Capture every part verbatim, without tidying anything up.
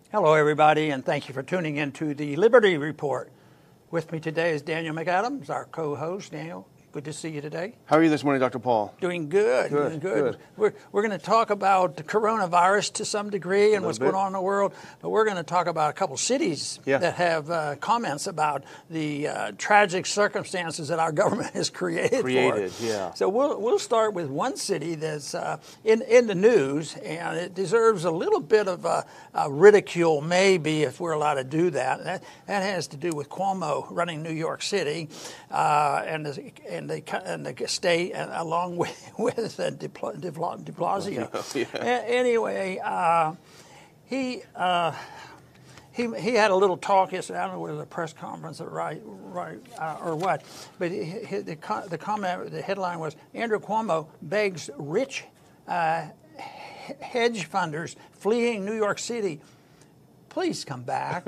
Hello, everybody, and thank you for tuning in to the Liberty Report. With me today is Daniel McAdams, our co-host. Daniel, good to see you today. How are you this morning, Doctor Paul? Doing good. Good, doing good. good. We're, we're going to talk about the coronavirus to some degree and what's bit. going on in the world, but we're going to talk about a couple cities Yeah. that have uh, comments about the uh, tragic circumstances that our government has created, Created, for. yeah. So we'll we'll start with one city that's uh, in in the news, and it deserves a little bit of uh, uh, ridicule, maybe, if we're allowed to do that. That that has to do with Cuomo running New York City, uh, and the and the and the state, and along with with uh, De, Pla- De, Pla- De Blasio. Yeah. A- anyway, uh, he. Uh, He, he had a little talk yesterday. I don't know whether it was a press conference or right, right uh, or what, but he, he, the, the comment, the headline was Andrew Cuomo begs rich uh, hedge funders fleeing New York City, please come back.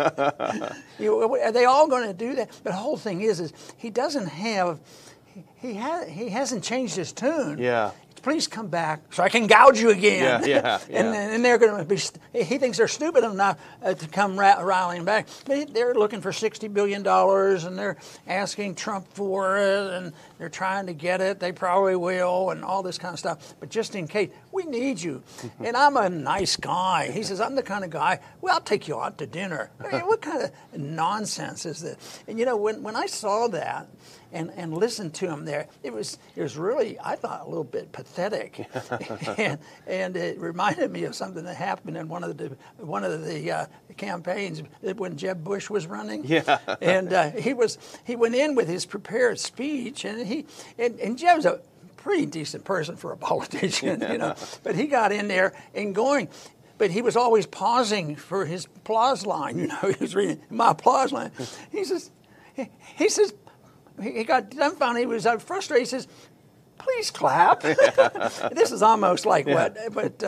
you, are they all going to do that? But the whole thing is, is he doesn't have, he he, ha, he hasn't changed his tune. Yeah. Please come back so I can gouge you again. Yeah, yeah, yeah. and, and they're going to be, he thinks they're stupid enough uh, to come ra- rallying back. But they're looking for sixty billion dollars and they're asking Trump for it and they're trying to get it. They probably will and all this kind of stuff. But just in case, we need you. And I'm a nice guy. He says, I'm the kind of guy, well, I'll take you out to dinner. I mean, what kind of nonsense is this? And, you know, when, when I saw that, And, and listened to him there, it was it was really, I thought, a little bit pathetic, and, and it reminded me of something that happened in one of the one of the uh, campaigns when Jeb Bush was running. Yeah. And uh, he was he went in with his prepared speech, and he and, and Jeb's a pretty decent person for a politician, you know, but he got in there and going. But he was always pausing for his applause line. You know, he was reading my applause line. He says, he, he says. He got dumbfounded. He was uh, frustrated. He says, please clap. This is almost like Yeah. what what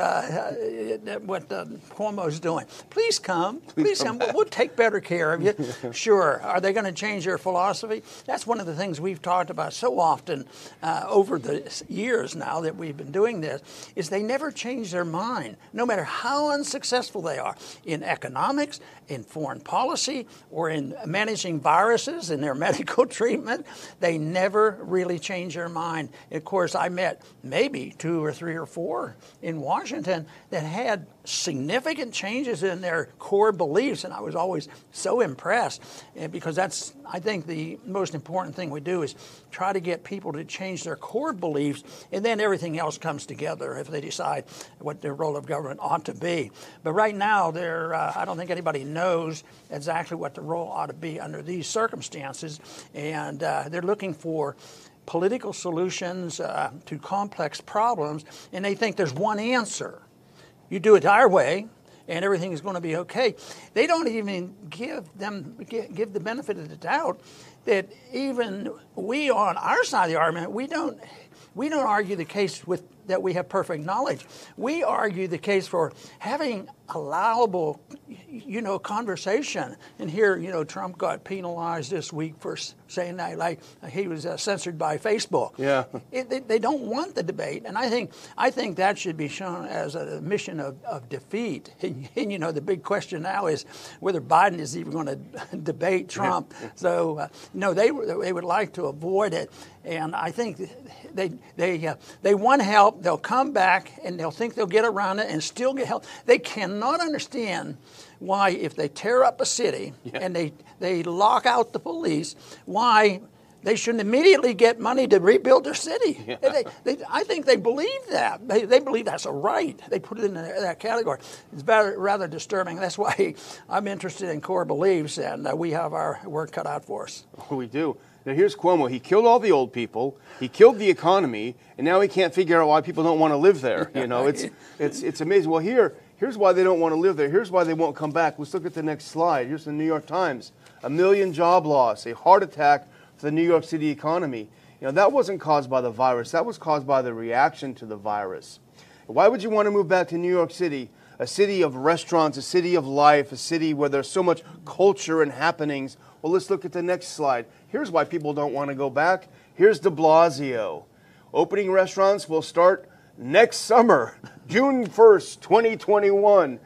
uh, what uh, Cuomo's doing. Please come. Please, Please come. come We'll, we'll take better care of you. Sure. Are they going to change their philosophy? That's one of the things we've talked about so often uh, over the years now that we've been doing this, is they never change their mind, no matter how unsuccessful they are in economics, in foreign policy, or in managing viruses in their medical treatment. They never really change their mind. Of course, I met maybe two or three or four in Washington that had significant changes in their core beliefs, and I was always so impressed, and because that's, I think, the most important thing we do is try to get people to change their core beliefs, and then everything else comes together if they decide what their role of government ought to be. But right now, they're, uh, I don't think anybody knows exactly what the role ought to be under these circumstances, and uh, they're looking for political solutions uh, to complex problems, and they think there's one answer. You do it our way, and everything is going to be okay. They don't even give them give the benefit of the doubt that even we on our side of the argument, we don't we don't argue the case with that we have perfect knowledge. We argue the case for having allowable, you know, conversation. And here, you know, Trump got penalized this week for saying that, like he was uh, censored by Facebook. Yeah. It, they, they don't want the debate, and I think I think that should be shown as a mission of, of defeat. And, and you know, the big question now is whether Biden is even going to debate Trump. Yeah. So uh, no, they they would like to avoid it, and I think they they uh, they want help. They'll come back and they'll think they'll get around it and still get help. They cannot understand why, if they tear up a city Yeah. and they, they lock out the police, why they shouldn't immediately get money to rebuild their city. Yeah. They, they, I think they believe that. They, they believe that's a right. They put it in that category. It's rather, rather disturbing. That's why I'm interested in core beliefs, and uh, we have our work cut out for us. We do. Now, here's Cuomo. He killed all the old people. He killed the economy, and now he can't figure out why people don't want to live there. You know, it's it's it's amazing. Well, here here's why they don't want to live there. Here's why they won't come back. Let's look at the next slide. Here's the New York Times. A million job loss, a heart attack for the New York City economy. You know, that wasn't caused by the virus. That was caused by the reaction to the virus. Why would you want to move back to New York City, a city of restaurants, a city of life, a city where there's so much culture and happenings? Well, let's look at the next slide. Here's why people don't want to go back. Here's de Blasio. Opening restaurants will start next summer, June first, twenty twenty-one.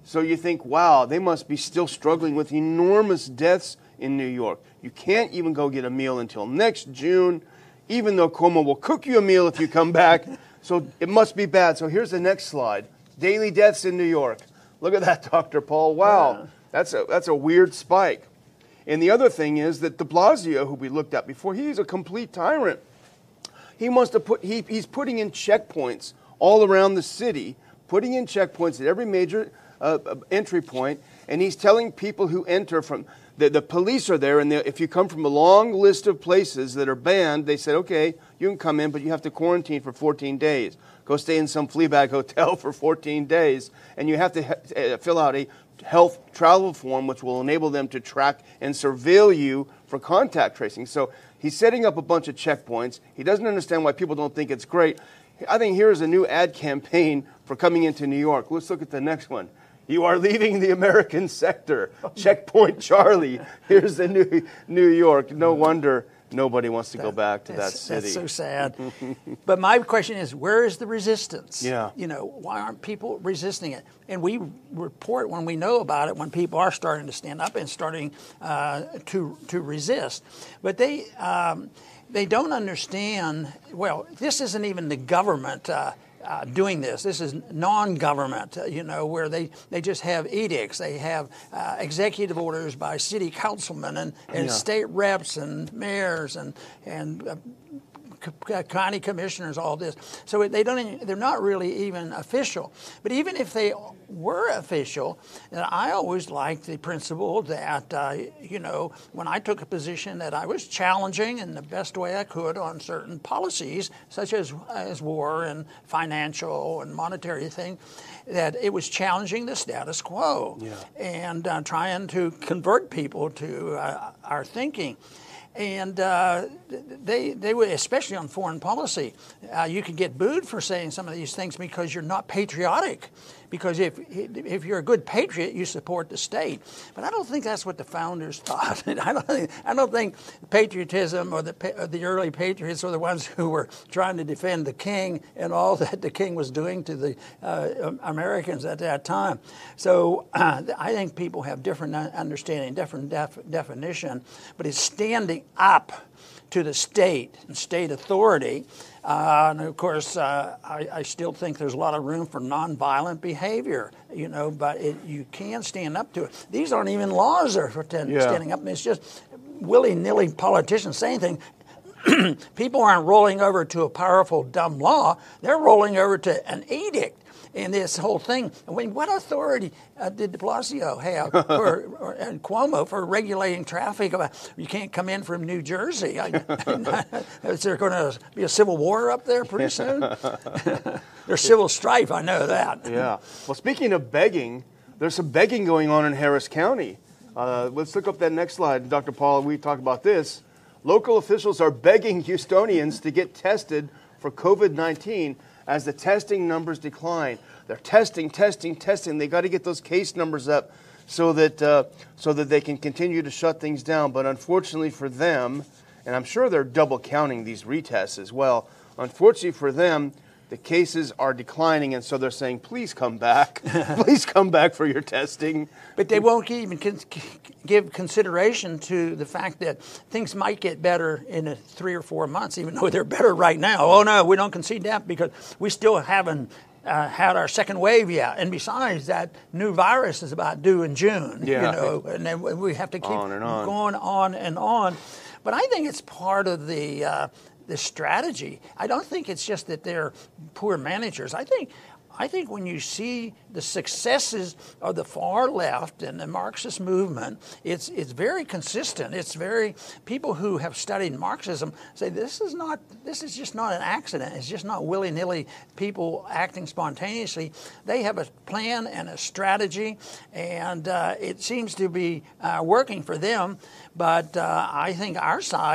So you think, wow, they must be still struggling with enormous deaths in New York. You can't even go get a meal until next June, even though Cuomo will cook you a meal if you come back. So it must be bad. So here's the next slide. Daily deaths in New York. Look at that, Doctor Paul. Wow, yeah. that's a that's a weird spike. And the other thing is that de Blasio, who we looked at before, he's a complete tyrant. He wants to put he, he's putting in checkpoints all around the city, putting in checkpoints at every major uh, entry point, and he's telling people who enter from the, the police are there, and if you come from a long list of places that are banned, they said, okay, you can come in, but you have to quarantine for fourteen days. Go stay in some flea bag hotel for fourteen days, and you have to ha- fill out a health travel form, which will enable them to track and surveil you for contact tracing. So he's setting up a bunch of checkpoints. He doesn't understand why people don't think it's great. I think here's a new ad campaign for coming into New York. Let's look at the next one. You are leaving the American sector. Checkpoint Charlie. Here's the new New York. No wonder nobody wants to that, go back to that city. That's so sad. But my question is, where is the resistance? Yeah. You know, why aren't people resisting it? And we report when we know about it, when people are starting to stand up and starting uh, to to resist. But they um, they don't understand. Well, this isn't even the government. Uh, Uh, doing this. This is non-government, uh, you know, where they, they just have edicts. They have uh, executive orders by city councilmen and, and yeah. state reps and mayors and and uh, county commissioners, all this. So they don't. Even, they're not really even official. But even if they were official, I always liked the principle that uh, you know, when I took a position that I was challenging in the best way I could on certain policies, such as as war and financial and monetary thing, that it was challenging the status quo yeah. and uh, trying to convert people to uh, our thinking. And uh, they, they would, especially on foreign policy, uh, you could get booed for saying some of these things because you're not patriotic. Because if if you're a good patriot, you support the state. But I don't think that's what the founders thought. I don't think, I don't think patriotism or the or the early patriots were the ones who were trying to defend the king and all that the king was doing to the uh, Americans at that time. So uh, I think people have different understanding, different def- definition. But it's standing up to the state and state authority. Uh, and of course, uh, I, I still think there's a lot of room for nonviolent behavior, you know, but it, you can stand up to it. These aren't even laws that are for ten, yeah. standing up. It's just willy-nilly politicians saying things. People aren't rolling over to a powerful, dumb law. They're rolling over to an edict. And this whole thing, I mean, what authority uh, did de Blasio have for, or, and Cuomo for regulating traffic? About you can't come in from New Jersey. I, is there going to be a civil war up there pretty soon? There's civil strife, I know that. Yeah. Well, speaking of begging, there's some begging going on in Harris County. Uh, let's look up that next slide. Doctor Paul, we talked about this. Local officials are begging Houstonians to get tested for COVID nineteen as the testing numbers decline. They're testing, testing, testing. They got to get those case numbers up so that uh, so that they can continue to shut things down. But unfortunately for them, and I'm sure they're double counting these retests as well, unfortunately for them, the cases are declining, and so they're saying, please come back. Please come back for your testing. But they won't even con- give consideration to the fact that things might get better in a three or four months, even though they're better right now. Oh, no, we don't concede that because we still haven't uh, had our second wave yet. And besides, that new virus is about due in June, yeah. you know, and then we have to keep on and on. going on and on. But I think it's part of the... Uh, the strategy. I don't think it's just that they're poor managers. I think I think when you see the successes of the far left and the Marxist movement, it's it's very consistent. It's very people who have studied Marxism say this is not this is just not an accident. It's just not willy-nilly people acting spontaneously. They have a plan and a strategy, and uh, it seems to be uh, working for them. But uh, I think our side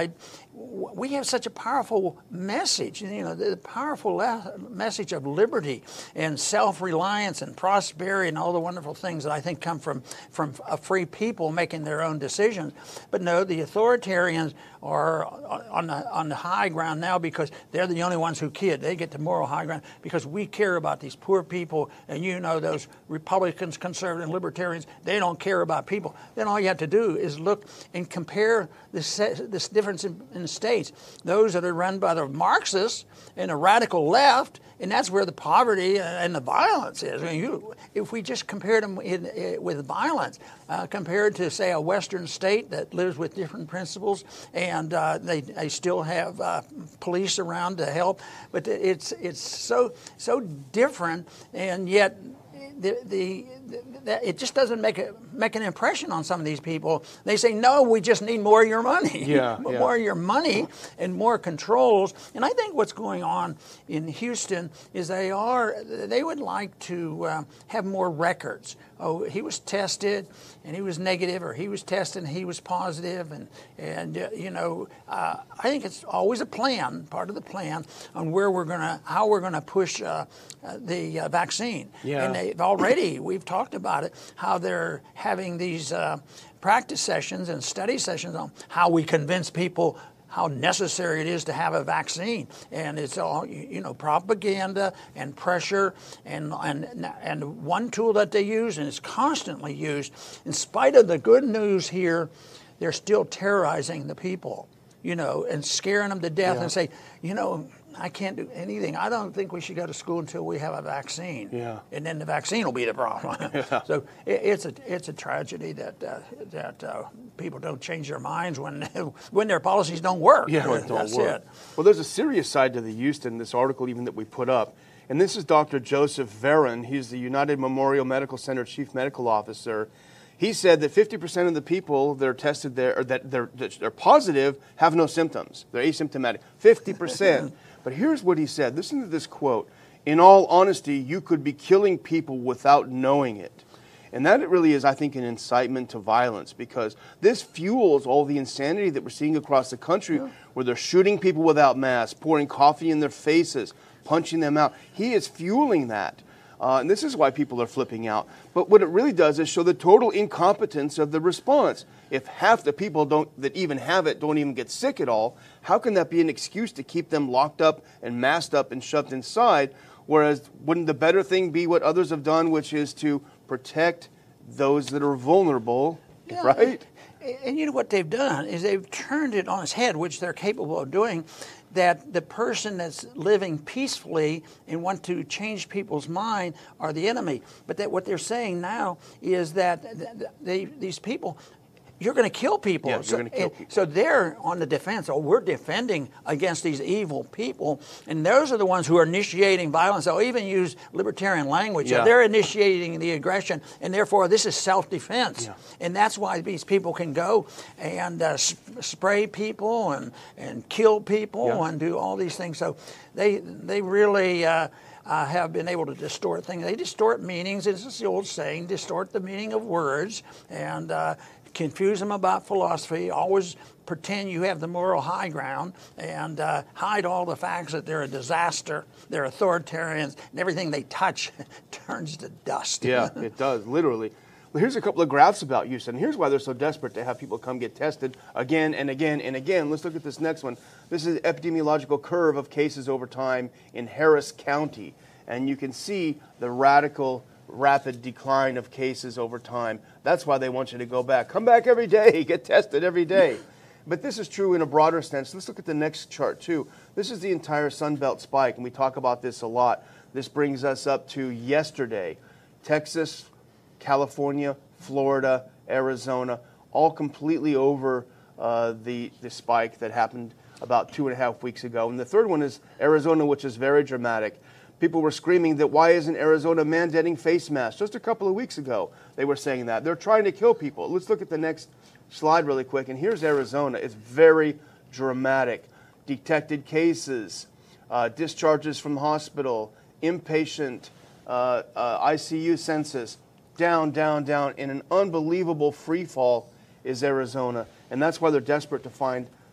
we have such a powerful message, you know, the powerful le- message of liberty and self-reliance and prosperity and all the wonderful things that I think come from, from a free people making their own decisions. But no, the authoritarians are on the, on the high ground now because they're the only ones who kid. They get the moral high ground because we care about these poor people. And you know, those Republicans, conservatives, and libertarians, they don't care about people. Then all you have to do is look and compare this, this difference in, in the states. Those that are run by the Marxists and the radical left, and that's where the poverty and the violence is. I mean, you, if we just compared them in, in, with violence, uh, compared to, say, a Western state that lives with different principles, and uh, they, they still have uh, police around to help, but it's it's so so different, and yet the the. That it just doesn't make a make an impression on some of these people. They say, no, we just need more of your money. Yeah, more yeah. of your money and more controls. And I think what's going on in Houston is they are they would like to uh, have more records. Oh, he was tested and he was negative, or he was tested and he was positive, and and uh, you know, uh, I think it's always a plan, part of the plan on where we're gonna how we're gonna push uh, uh, the uh, vaccine. Yeah. And they've already we've talked about it, how they're having these uh, practice sessions and study sessions on how we convince people how necessary it is to have a vaccine. And it's all, you know, propaganda and pressure, and and and one tool that they use, and it's constantly used, in spite of the good news here, they're still terrorizing the people, you know, and scaring them to death, Yeah. and say, you know, I can't do anything. I don't think we should go to school until we have a vaccine. Yeah. And then the vaccine will be the problem. Yeah. So it, it's a it's a tragedy that uh, that uh, people don't change their minds when when their policies don't work. Yeah, when it don't That's work. it. Well, there's a serious side to the Houston, this article even that we put up. And this is Doctor Joseph Veron. He's the United Memorial Medical Center Chief Medical Officer. He said that fifty percent of the people that are tested there, or that they're, that they're positive, have no symptoms. They're asymptomatic. fifty percent. But here's what he said. Listen to this quote. In all honesty, you could be killing people without knowing it. And that really is, I think, an incitement to violence, because this fuels all the insanity that we're seeing across the country, yeah. where they're shooting people without masks, pouring coffee in their faces, punching them out. He is fueling that. Uh, and this is why people are flipping out. But what it really does is show the total incompetence of the response. If half the people don't that even have it don't even get sick at all, how can that be an excuse to keep them locked up and masked up and shoved inside? Whereas, wouldn't the better thing be what others have done, which is to protect those that are vulnerable, yeah, right? And, and you know what they've done is they've turned it on its head, which they're capable of doing, that the person that's living peacefully and want to change people's mind are the enemy. But that what they're saying now is that they, these people, you're going to kill people. Yeah, so, you're going to kill people. So they're on the defense. Oh, we're defending against these evil people. And those are the ones who are initiating violence. They'll even use libertarian language. Yeah. So they're initiating the aggression. And therefore, this is self-defense. Yeah. And that's why these people can go and uh, sp- spray people and, and kill people Yeah. and do all these things. So they, they really... Uh, Uh, have been able to distort things. They distort meanings. This is the old saying, distort the meaning of words, and uh, confuse them about philosophy. Always pretend you have the moral high ground, and uh, hide all the facts that they're a disaster, they're authoritarians, and everything they touch turns to dust. Yeah, it does, literally. Well, here's a couple of graphs about Houston. Here's why they're so desperate to have people come get tested again and again and again. Let's look at this next one. This is the epidemiological curve of cases over time in Harris County. And you can see the radical, rapid decline of cases over time. That's why they want you to go back. Come back every day. Get tested every day. But this is true in a broader sense. Let's look at the next chart, too. This is the entire Sun Belt spike, and we talk about this a lot. This brings us up to yesterday. Texas, California, Florida, Arizona, all completely over uh, the, the spike that happened about two and a half weeks ago. And the third one is Arizona, which is very dramatic. People were screaming that why isn't Arizona mandating face masks? Just a couple of weeks ago, they were saying that. They're trying to kill people. Let's look at the next slide really quick. And here's Arizona. It's very dramatic. Detected cases, uh, discharges from hospital, inpatient, uh, uh, I C U census, down, down, down. In an unbelievable free fall is Arizona. And that's why they're desperate to find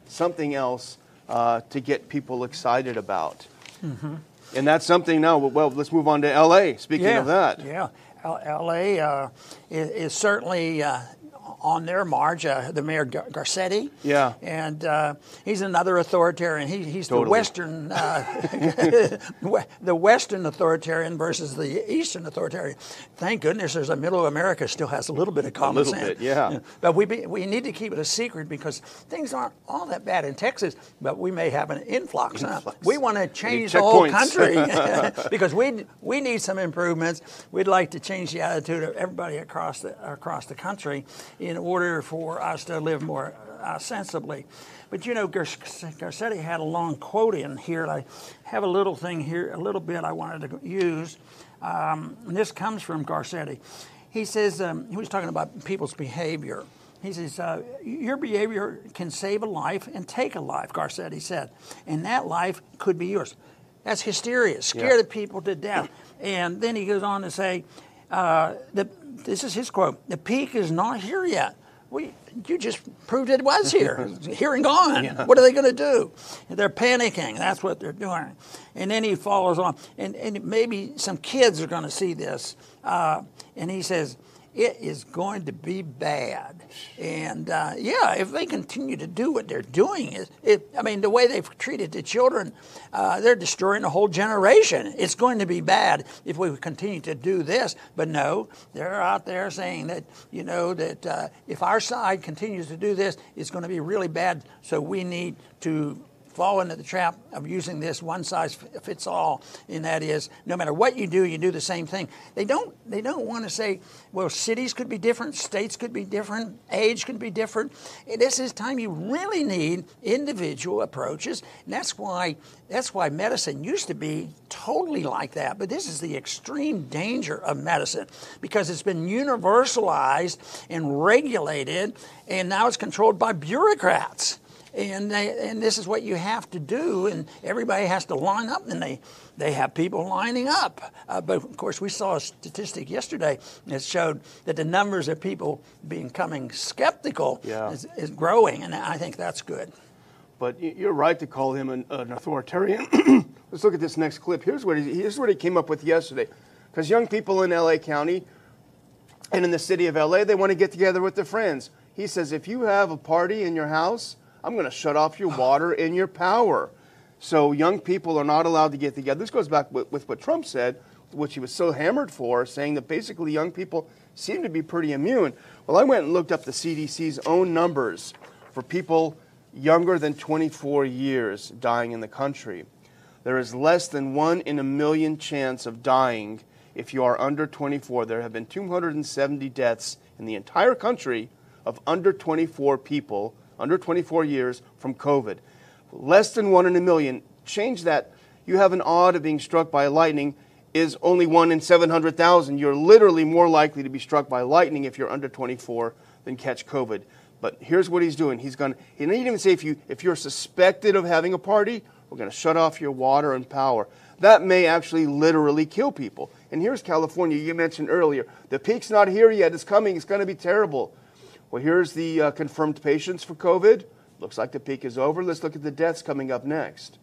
something else uh, to get people excited about. Mm-hmm. And that's something now. Well, let's move on to L A. Speaking yeah, of that. Yeah, L A uh, is, is certainly uh, on their march. Uh, the mayor Gar- Garcetti. Yeah. And uh, he's another authoritarian. He, he's Totally. the Western, uh, the Western authoritarian versus the Eastern authoritarian. Thank goodness there's a middle of America still has a little bit of common sense. A little bit, yeah. But we be, we need to keep it a secret because things aren't all that bad in Texas, but we may have an influx. influx. Huh? We want to change the whole country because we we need some improvements. We'd like to change the attitude of everybody across the across the country in order for us to live more uh, sensibly. But you know, Garcetti had a long quote in here. And I have a little thing here, a little bit I wanted to use. Um, and this comes from Garcetti. He says, um, he was talking about people's behavior. He says, uh, your behavior can save a life and take a life, Garcetti said. And that life could be yours. That's hysteria, scare yeah. the people to death. And then he goes on to say, uh, the, this is his quote, the peak is not here yet. We, you just proved it was here, here and gone. Yeah. What are they going to do? They're panicking. That's what they're doing. And then he follows on. And, and maybe some kids are going to see this. Uh, and he says, it is going to be bad. And, uh, yeah, if they continue to do what they're doing, it, it, I mean, the way they've treated the children, uh, they're destroying a whole generation. It's going to be bad if we continue to do this. But no, they're out there saying that, you know, that uh, if our side continues to do this, it's going to be really bad. So we need to fall into the trap of using this one size fits all, and that is no matter what you do, you do the same thing. They don't they don't want to say, well, cities could be different, states could be different, age could be different. This is time you really need individual approaches, and that's why that's why medicine used to be totally like that. But this is the extreme danger of medicine because it's been universalized and regulated, and now it's controlled by bureaucrats. And they, and this is what you have to do, and everybody has to line up, and they, they have people lining up. Uh, but, of course, we saw a statistic yesterday that showed that the numbers of people becoming skeptical yeah. is, is growing, and I think that's good. But you're right to call him an, an authoritarian. Let's look at this next clip. Here's what he, here's what he came up with yesterday. Because young people in L A County and in the city of L A, they want to get together with their friends. He says, if you have a party in your house, I'm going to shut off your water and your power. So young people are not allowed to get together. This goes back with, with what Trump said, which he was so hammered for, saying that basically young people seem to be pretty immune. Well, I went and looked up the C D C's own numbers for people younger than twenty-four years dying in the country. There is less than one in a million chance of dying if you are under twenty-four. There have been two hundred seventy deaths in the entire country of under twenty-four people under twenty-four years from COVID. Less than one in a million. Change that. You have an odd of being struck by lightning is only one in seven hundred thousand. You're literally more likely to be struck by lightning if you're under twenty-four than catch COVID. But here's what he's doing. He's going to, he didn't even say if, you, if you're suspected of having a party, we're going to shut off your water and power. That may actually literally kill people. And here's California. You mentioned earlier, the peak's not here yet. It's coming. It's going to be terrible. Well, here's the uh, confirmed patients for COVID. Looks like the peak is over. Let's look at the deaths coming up next.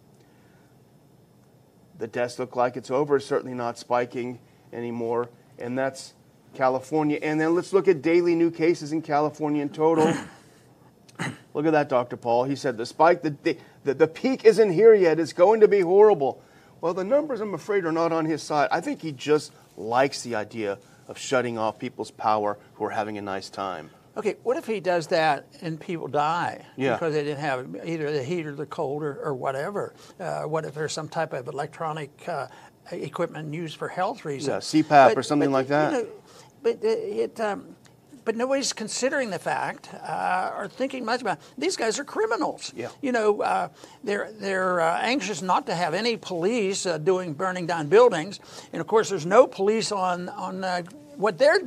The deaths look like it's over, certainly not spiking anymore, and that's California. And then let's look at daily new cases in California in total. Look at that, Doctor Paul. He said the spike, the, the, the peak isn't here yet. It's going to be horrible. Well, the numbers, I'm afraid, are not on his side. I think he just likes the idea of shutting off people's power who are having a nice time. Okay, what if he does that and people die yeah. because they didn't have either the heat or the cold or, or whatever? Uh, what if there's some type of electronic uh, equipment used for health reasons? Yeah, C PAP but, or something but, like that. You know, but it, um, but nobody's considering the fact uh, or thinking much about it. These guys are criminals. Yeah. You know, uh, they're they're uh, anxious not to have any police uh, doing burning down buildings, and of course, there's no police on on. Uh, what they're doing.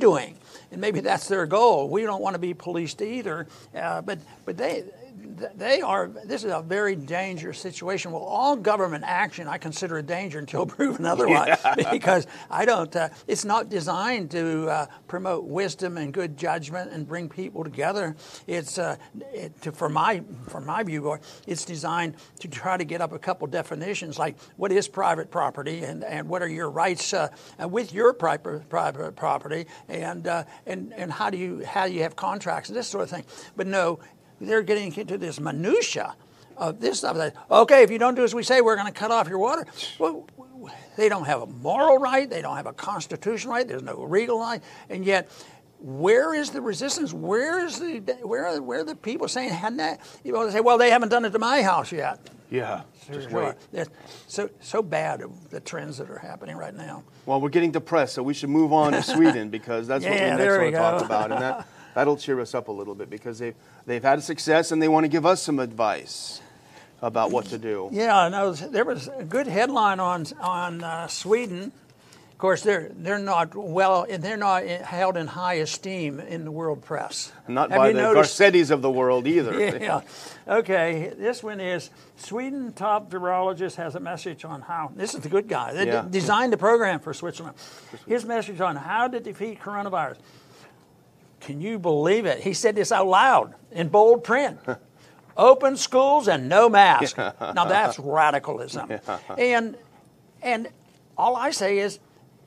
and maybe that's their goal. We don't want to be policed either, uh, but but they. They are, this is a very dangerous situation. Well, all government action I consider a danger until proven otherwise, yeah. because I don't, uh, it's not designed to uh, promote wisdom and good judgment and bring people together. It's, uh, it, to, for my for my view, it's designed to try to get up a couple definitions, like what is private property and, and what are your rights uh, with your private, private property, and, uh, and, and how do you, how do you have contracts and this sort of thing. But no, they're getting into this minutia of this stuff. That, okay, if you don't do as we say, we're going to cut off your water. Well, they don't have a moral right. They don't have a constitutional right. There's no legal right. And yet, where is the resistance? Where is the where are, where are the people saying, hadn't that? You know, they say, well, they haven't done it to my house yet. Yeah, just wait. It's so so bad the trends that are happening right now. Well, we're getting depressed, so we should move on to Sweden because that's yeah, what we next we want to go. talk about, and that. That'll cheer us up a little bit because they've, they've had a success and they want to give us some advice about what to do. Yeah, no, there was a good headline on on uh, Sweden. Of course, they're they're not well, they're not held in high esteem in the world press. Not Have by you the noticed? Garcettis of the world either. Yeah. Okay, this one is Sweden top virologist has a message on how, this is the good guy. They Yeah. d- designed the program for Switzerland. His message on how to defeat coronavirus. Can you believe it? He said this out loud in bold print. Open schools and no mask. Now that's radicalism. And and all I say is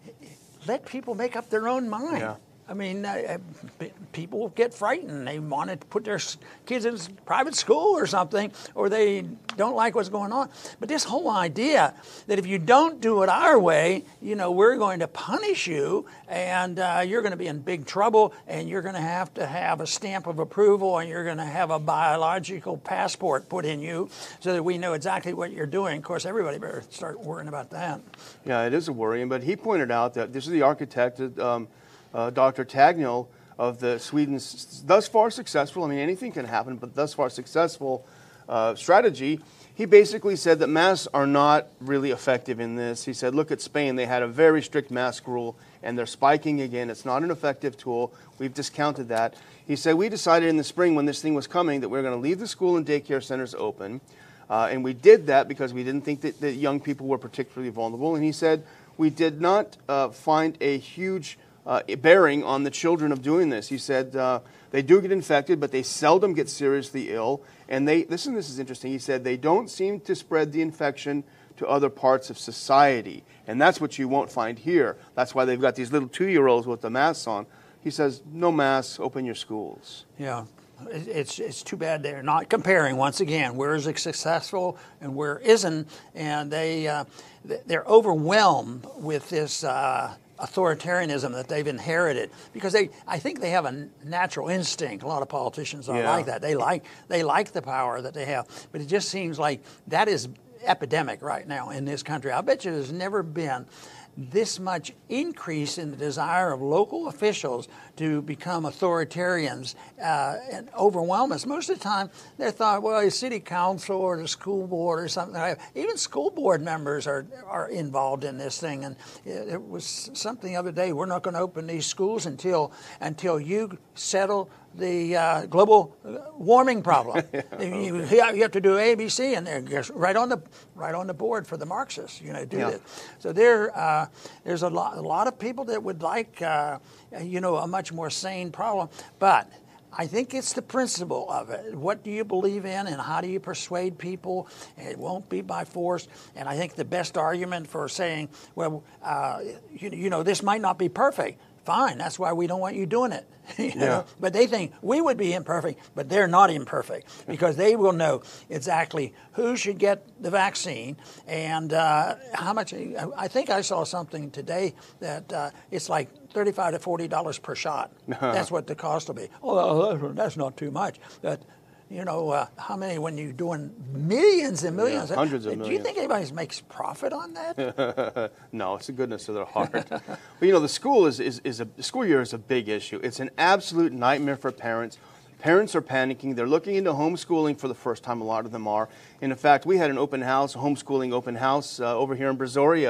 let people make up their own mind. Yeah. I mean, uh, people get frightened. They want to put their kids in private school or something, or they don't like what's going on. But this whole idea that if you don't do it our way, you know, we're going to punish you, and uh, you're going to be in big trouble, and you're going to have to have a stamp of approval, and you're going to have a biological passport put in you so that we know exactly what you're doing. Of course, everybody better start worrying about that. Yeah, it is a worrying. But he pointed out that this is the architect, um, uh, Doctor Tagnell, of the Sweden's thus far successful, I mean, anything can happen, but thus far successful uh, strategy. He basically said that masks are not really effective in this. He said, look at Spain. They had a very strict mask rule, and they're spiking again. It's not an effective tool. We've discounted that. He said, we decided in the spring when this thing was coming that we were going to leave the school and daycare centers open. Uh, and we did that because we didn't think that, that young people were particularly vulnerable. And he said, we did not uh, find a huge uh, bearing on the children of doing this. He said, uh, they do get infected, but they seldom get seriously ill. And they, listen, this is interesting. He said, they don't seem to spread the infection to other parts of society. And that's what you won't find here. That's why they've got these little two-year-olds with the masks on. He says, no masks, open your schools. Yeah. It's it's too bad they're not comparing once again where is it successful and where isn't, and they uh, they're overwhelmed with this uh, authoritarianism that they've inherited because they I think they have a natural instinct. A lot of politicians are yeah. like that. They like they like the power that they have, but it just seems like that is epidemic right now in this country. I bet you there's never been this much increase in the desire of local officials to become authoritarians uh, and overwhelm us. Most of the time, they thought, well, a city council or the school board or something. Even school board members are, are involved in this thing. And it, it was something the other day, we're not going to open these schools until until you settle the uh, global warming problem. Okay. you, you have to do A, B, C, and they're right on the right on the board for the Marxists. You know, do yeah. this. So there, uh, there's a lot, a lot of people that would like, uh, you know, a much more sane problem. But I think it's the principle of it. What do you believe in, and how do you persuade people? And it won't be by force. And I think the best argument for saying, well, uh, you, you know, this might not be perfect. Fine, that's why we don't want you doing it. you know? Yeah. But they think we would be imperfect, but they're not imperfect because they will know exactly who should get the vaccine and uh, how much. I think I saw something today that uh, it's like thirty-five to forty dollars per shot. That's what the cost will be. Oh, that's not too much. But you know, uh, how many when you're doing millions and millions? Yeah, hundreds of do millions. Do you think anybody makes profit on that? No, it's the goodness of their heart. But you know, the school is, is, is a the school year is a big issue. It's an absolute nightmare for parents. Parents are panicking. They're looking into homeschooling for the first time. A lot of them are. And in fact, we had an open house, a homeschooling open house uh, over here in Brazoria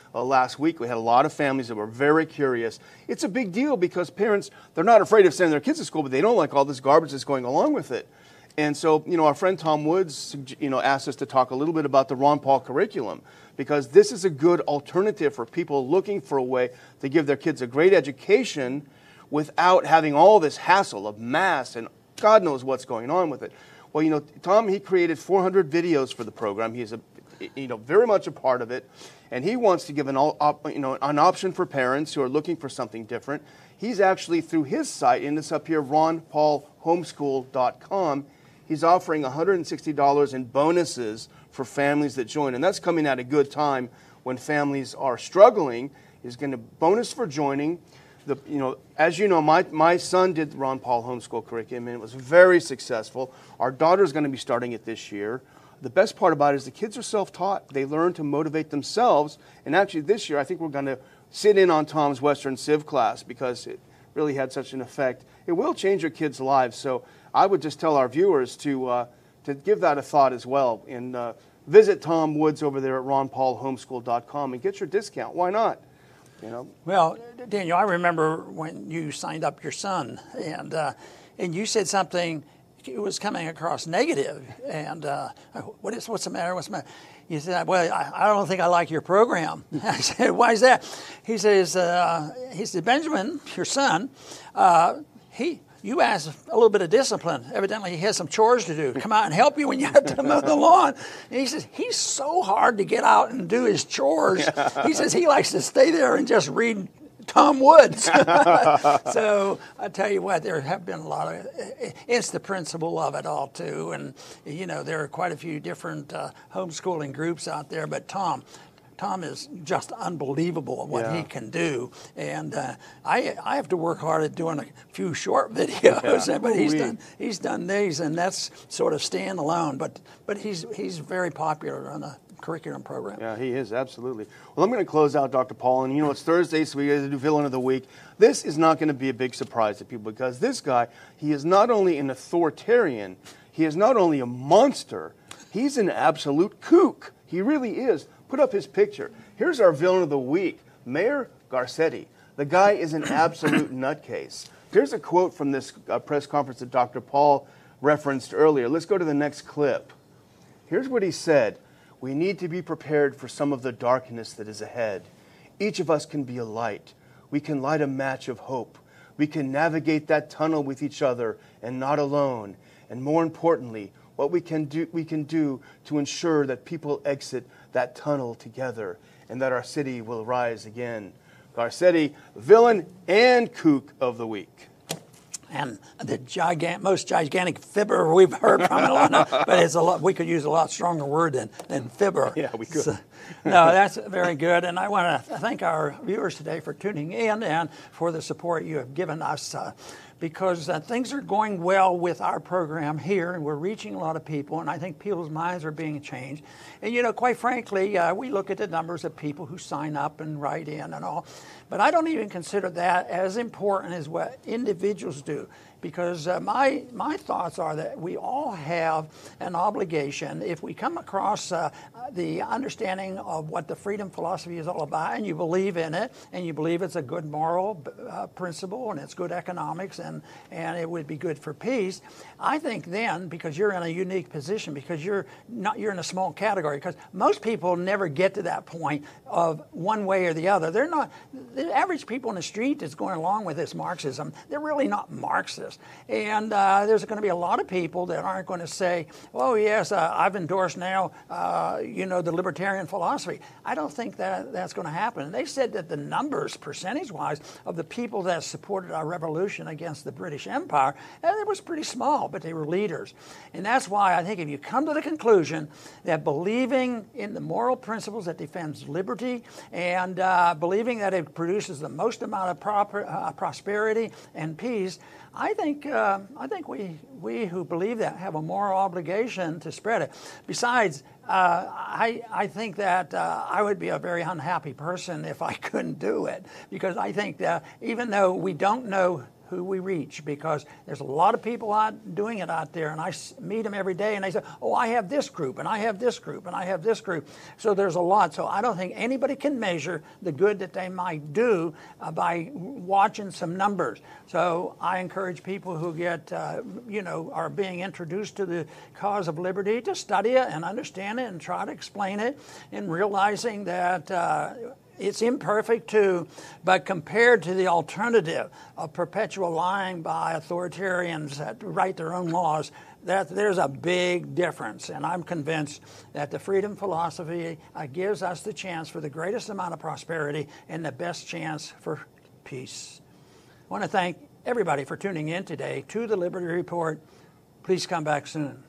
uh, last week. We had a lot of families that were very curious. It's a big deal because parents, they're not afraid of sending their kids to school, but they don't like all this garbage that's going along with it. And so, you know, our friend Tom Woods, you know, asked us to talk a little bit about the Ron Paul curriculum, because this is a good alternative for people looking for a way to give their kids a great education without having all this hassle of math and God knows what's going on with it. Well, you know, Tom, he created four hundred videos for the program. He's a, you know, very much a part of it, and he wants to give an, op, you know, an option for parents who are looking for something different. He's actually, through his site, and it's up here, ron paul homeschool dot com, he's offering one hundred sixty dollars in bonuses for families that join, and that's coming at a good time when families are struggling. He's going to bonus for joining. The, you know, as you know, my, my son did the Ron Paul homeschool curriculum, and it was very successful. Our daughter's going to be starting it this year. The best part about it is the kids are self-taught. They learn to motivate themselves, and actually this year I think we're going to sit in on Tom's Western Civ class because it really had such an effect. It will change your kids' lives, so I would just tell our viewers to uh, to give that a thought as well, and uh, visit Tom Woods over there at ron paul homeschool dot com and get your discount. Why not? You know. Well, Daniel, I remember when you signed up your son, and uh, and you said something. It was coming across negative, and uh, what is what's the matter? What's the matter? You said, "Well, I, I don't think I like your program." I said, "Why is that?" He says, uh, "He said Benjamin, your son, uh, he." You asked a little bit of discipline. Evidently, he has some chores to do. Come out and help you when you have to mow the lawn. And he says, he's so hard to get out and do his chores. He says he likes to stay there and just read Tom Woods. So I tell you what, there have been a lot of, it's the principle of it all too. And, you know, there are quite a few different uh, homeschooling groups out there. But Tom, Tom is just unbelievable at what yeah. he can do, and uh, I I have to work hard at doing a few short videos, yeah. but he's done he's done these, and that's sort of standalone. But but he's he's very popular on the curriculum program. Yeah, he is, absolutely. Well, I'm going to close out, Doctor Paul, and you know it's Thursday, so we got to do Villain of the Week. This is not going to be a big surprise to people because this guy, he is not only an authoritarian, he is not only a monster, he's an absolute kook. He really is. Put up his picture. Here's our Villain of the Week, Mayor Garcetti. The guy is an absolute nutcase. Here's a quote from this uh, press conference that Doctor Paul referenced earlier. Let's go to the next clip. Here's what he said. We need to be prepared for some of the darkness that is ahead. Each of us can be a light. We can light a match of hope. We can navigate that tunnel with each other and not alone. And more importantly, what we can do, we can do to ensure that people exit that tunnel together and that our city will rise again. Garcetti, Villain and Kook of the Week. And the gigant, most gigantic fibber we've heard from in a lot, of, but it's a lot. We could use a lot stronger word than, than fibber. Yeah, we could. So, no, that's very good. And I want to thank our viewers today for tuning in and for the support you have given us. Uh, because uh, things are going well with our program here, and we're reaching a lot of people, and I think people's minds are being changed. And, you know, quite frankly, uh, we look at the numbers of people who sign up and write in and all, but I don't even consider that as important as what individuals do. Because uh, my my thoughts are that we all have an obligation, if we come across uh, the understanding of what the freedom philosophy is all about, and you believe in it, and you believe it's a good moral uh, principle, and it's good economics, and, and it would be good for peace, I think then, because you're in a unique position, because you're not you're in a small category, because most people never get to that point of one way or the other. They're not, the average people in the street that's going along with this Marxism, they're really not Marxists. And uh, there's going to be a lot of people that aren't going to say, oh, yes, uh, I've endorsed now, uh, you know, the libertarian philosophy. I don't think that that's going to happen. And they said that the numbers, percentage-wise, of the people that supported our revolution against the British Empire, uh, it was pretty small, but they were leaders. And that's why I think if you come to the conclusion that believing in the moral principles that defends liberty and uh, believing that it produces the most amount of proper, uh, prosperity and peace, I think uh, I think we we who believe that have a moral obligation to spread it. Besides, uh, I I think that uh, I would be a very unhappy person if I couldn't do it, because I think that even though we don't know who we reach, because there's a lot of people out doing it out there, and I meet them every day, and they say, oh, I have this group, and I have this group, and I have this group. So there's a lot. So I don't think anybody can measure the good that they might do uh, by watching some numbers. So I encourage people who get, uh, you know, are being introduced to the cause of liberty to study it and understand it and try to explain it, and realizing that uh, it's imperfect too, but compared to the alternative of perpetual lying by authoritarians that write their own laws, that there's a big difference. And I'm convinced that the freedom philosophy uh, gives us the chance for the greatest amount of prosperity and the best chance for peace. I want to thank everybody for tuning in today to the Liberty Report. Please come back soon.